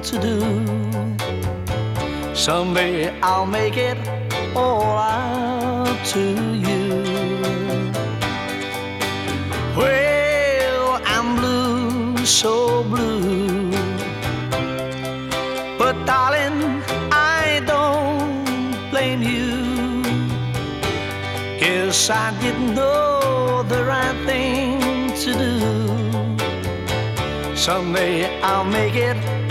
to do. Someday I'll make it all out to you. Well, I'm blue, so blue, but darling, I don't blame you. Guess I didn't know the right thing to do. Someday I'll make it